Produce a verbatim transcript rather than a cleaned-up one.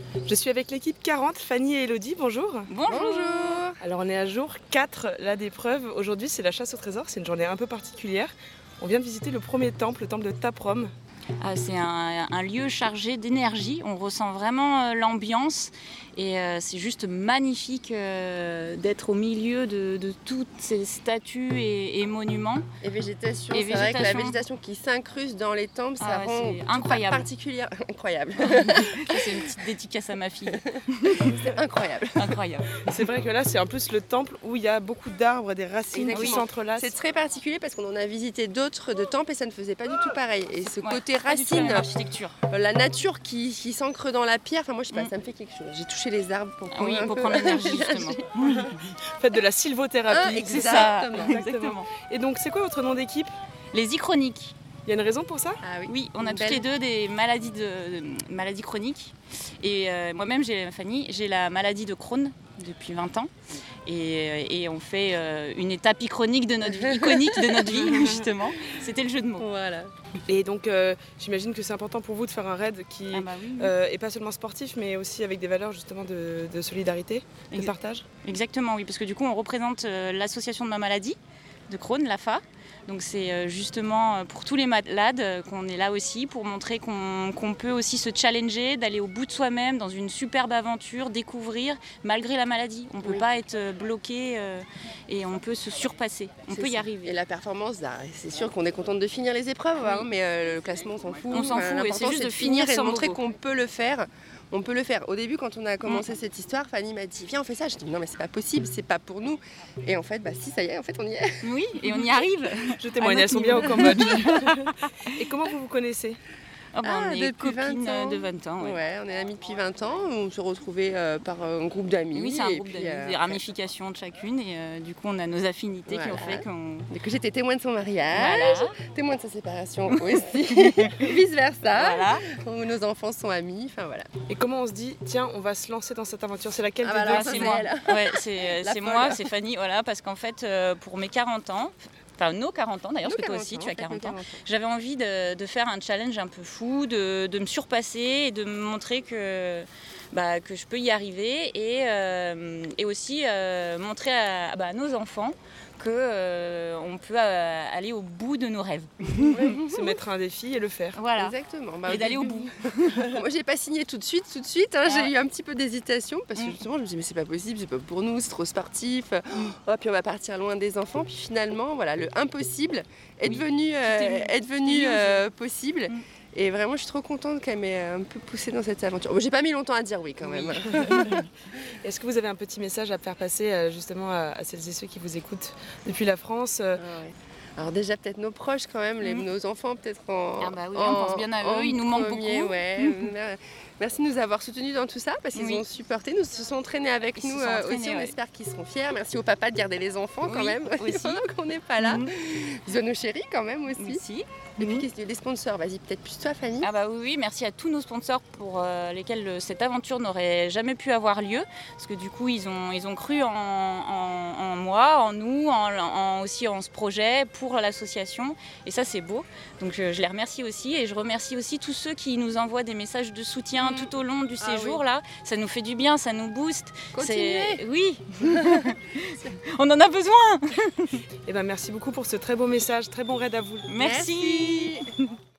Je suis avec l'équipe quarante, Fanny et Elodie, bonjour. Bonjour. Bonjour. Alors on est à jour quatre là d'épreuve. Aujourd'hui c'est la chasse au trésor, c'est une journée un peu particulière. On vient de visiter le premier temple, le temple de Taprom. Ah, c'est un, un lieu chargé d'énergie, on ressent vraiment euh, l'ambiance et euh, c'est juste magnifique euh, d'être au milieu de, de toutes ces statues et, et monuments. Et végétation, Et c'est vrai que la végétation. végétation qui s'incruste dans les temples, ça Ah ouais, rend c'est tout incroyable. particulière. Incroyable. C'est une petite dédicace à ma fille. C'est incroyable. Incroyable. C'est vrai que là c'est en plus le temple où il y a beaucoup d'arbres, des racines qui Exactement. s'entrelacent. C'est très particulier parce qu'on en a visité d'autres de temples et ça ne faisait pas du tout pareil. Et ce Ouais, côté pas du tout la racine, même architecture. la nature qui, qui s'ancre dans la pierre, enfin moi je sais pas, Mm. ça me fait quelque chose. J'ai touché les arbres pour Ah prendre oui, un pour peu prendre l'énergie justement. Faites de la sylvothérapie. Ah, C'est ça, Exactement. exactement. Et donc c'est quoi votre nom d'équipe? Les ichroniques. Il y a une raison pour ça? Ah oui. Oui, on a Une toutes belle- les deux des maladies, de, de- maladies chroniques. Et euh, moi-même, j'ai, Fanny, j'ai la maladie de Crohn depuis vingt ans. Et, et on fait euh, une étape ichronique de notre vie, iconique de notre vie, justement. C'était le jeu de mots. Voilà. Et donc euh, j'imagine que c'est important pour vous de faire un raid qui Ah bah oui, oui. euh, est pas seulement sportif mais aussi avec des valeurs justement de, de solidarité, de Exa- partage. Exactement, oui, parce que du coup, on représente euh, l'association de ma maladie, de Crohn, l'A F A. Donc c'est euh, justement euh, pour tous les malades euh, qu'on est là aussi, pour montrer qu'on, qu'on peut aussi se challenger, d'aller au bout de soi-même dans une superbe aventure, découvrir malgré la maladie. On ne peut Oui. pas être euh, bloqué euh, et on peut se surpasser, on C'est peut y ça. arriver. Et la performance, bah, c'est sûr qu'on est contente de finir les épreuves, hein, mais euh, le classement on s'en fout. On s'en Enfin, fout, et l'important, c'est juste c'est de finir et de sans montrer bobo. qu'on peut le faire. On peut le faire. Au début, quand on a commencé Mm. cette histoire, Fanny m'a dit viens on fait ça. Je dis non mais c'est pas possible, c'est pas pour nous. Et en fait, bah si ça y est, en fait on y est. Oui, et on y arrive. Je témoigne, À elles sont notre bien au niveau. Cambodge. Et comment vous vous connaissez? Ah bah, Ah, on est depuis vingt copines ans. de vingt ans. Ouais. Ouais, on est amis depuis vingt ans. On se retrouvait euh, par un groupe d'amis. Oui, c'est un et groupe puis, d'amis, euh, des ramifications de chacune, et euh, du coup, on a nos affinités qui ont Voilà. fait qu'on. et que j'étais témoin de son mariage, Voilà. témoin de sa séparation aussi, vice versa. Voilà. Où nos enfants sont amis. Enfin voilà. Et comment on se dit tiens on va se lancer dans cette aventure? C'est laquelle Ah des bah deux? là, Ah, ça, c'est c'est moi. elle. Ouais, c'est La c'est folle. moi, c'est Fanny, voilà, parce qu'en fait, euh, pour mes quarante ans, enfin nos quarante ans d'ailleurs, Nous, parce que toi quarante aussi ans, tu as faites nos quarante ans, quarante ans. j'avais envie de, de faire un challenge un peu fou, de, de me surpasser et de me montrer que, bah, que je peux y arriver et, euh, et aussi euh, montrer à, bah, à nos enfants qu'on euh, peut euh, aller au bout de nos rêves. Ouais, se mettre un défi et le faire. Voilà. Exactement. Bah, Et d'aller au début, bout. Moi, j'ai pas signé tout de suite, tout de suite. hein. Ah. J'ai eu un petit peu d'hésitation parce que Mm. justement, je me dis mais c'est pas possible, c'est pas pour nous, c'est trop sportif. Oh, puis on va partir loin des enfants. Puis finalement, voilà, le impossible est Oui, devenu, euh, tout est- est devenu tout est euh, possible. Mm. Et vraiment, je suis trop contente qu'elle m'ait un peu poussée dans cette aventure. Bon, j'ai pas mis longtemps à dire oui quand même. Est-ce que vous avez un petit message à faire passer euh, justement à, à celles et ceux qui vous écoutent depuis la France? euh, Ah ouais. Alors déjà peut-être nos proches quand même, les, Mm. nos enfants peut-être en. Ah bah oui, en- on pense bien à eux, en ils nous manquent premier, beaucoup. ouais. Mer- Merci de nous avoir soutenus dans tout ça parce qu'ils Oui. ont supporté, nous se sont entraînés avec Ils se nous sont euh, entraînés, aussi. On ouais. espère qu'ils seront fiers. Merci au papa de garder les enfants quand Oui, même, aussi. pendant qu'on n'est pas là. Mhm. Bisous à nos chéris quand même aussi. Aussi. Et puis Mhm. qu'est-ce que- les sponsors, vas-y peut-être plus toi Fanny. Ah bah oui, oui, merci à tous nos sponsors pour euh, lesquels euh, cette aventure n'aurait jamais pu avoir lieu. Parce que du coup, ils ont, ils ont cru en, en- en moi, en nous, en, en- aussi en ce projet pour l'association. Et ça, c'est beau. Donc je, je les remercie aussi. Et je remercie aussi tous ceux qui nous envoient des messages de soutien Mm. tout au long du Ah séjour. Là, ça nous fait du bien, ça nous booste. Continuez. C'est- Oui, on en a besoin. Eh ben merci beaucoup pour ce très beau message, très bon raid à vous. Merci. Merci.